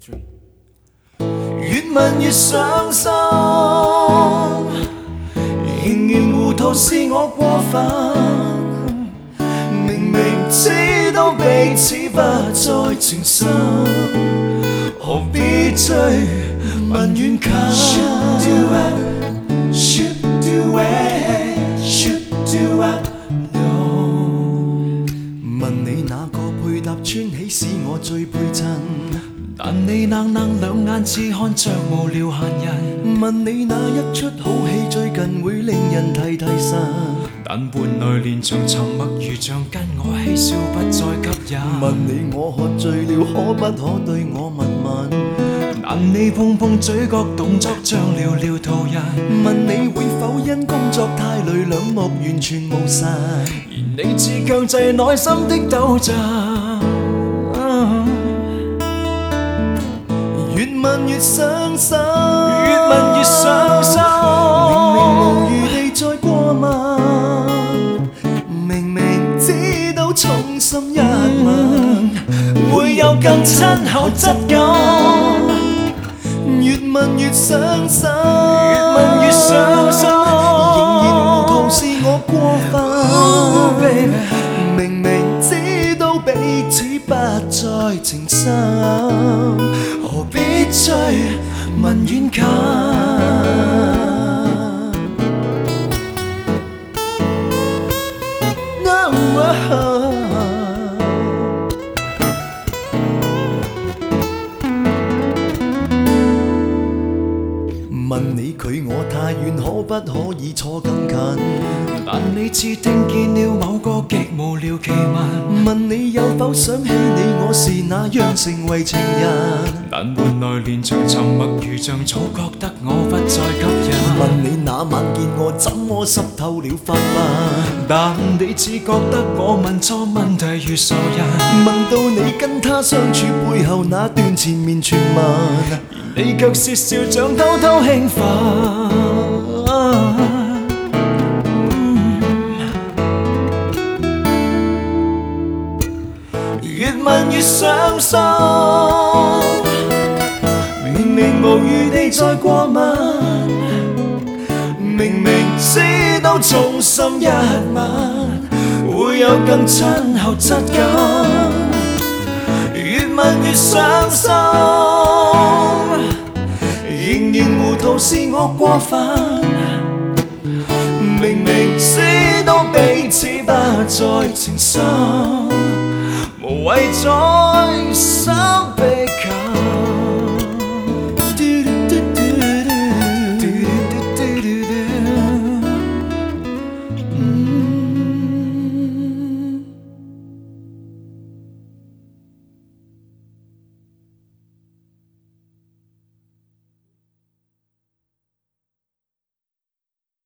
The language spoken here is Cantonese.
越問越傷心，仍然糊塗是我過分。明明知道彼此不再情深，何必追問遠近 ？Should do it, should do it, no。問你哪個配搭穿起使我最配襯？但你冷冷兩眼似看着無聊閒人。問你哪一出好戲最近會令人提神？但伴侶連場沉默如像跟我嬉笑不再吸引。問你我喝醉了可不可對我吻吻？但你碰碰嘴角動作像寥寥途人。問你會否因工作太累兩目完全無神？而你只強制內心的抖震。越問越傷心，越問越傷心。明明無餘地再過問，明明知道重心一吻會有更親厚質感。越問越傷心，越問越傷心。仍然糊塗是我過分。明明知道彼此不再情深，何必追問遠近？問你距我太遠，可不可以坐更近？但你似聽見了某個極無聊奇聞。問你有否想起你我是那樣成為情人？但換來連場沉默如像早覺得我不再吸引。問你那晚見我怎麼濕透了髮紋？但你只覺得我問錯問題如傻人。問到你跟他相處背後那段纏綿傳聞，你卻竊笑像偷偷興奮。越問越傷心，明明無餘地再過問，明明知道重心一吻會有更親厚質感。越問越傷心，仍然糊塗是我過分。明明知道彼此不再情深，無謂再想。